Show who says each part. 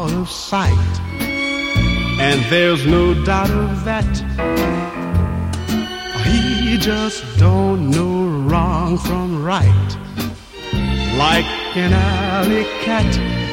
Speaker 1: out of sight. And there's no doubt of that. He just don't know wrong from right. Like an alley cat,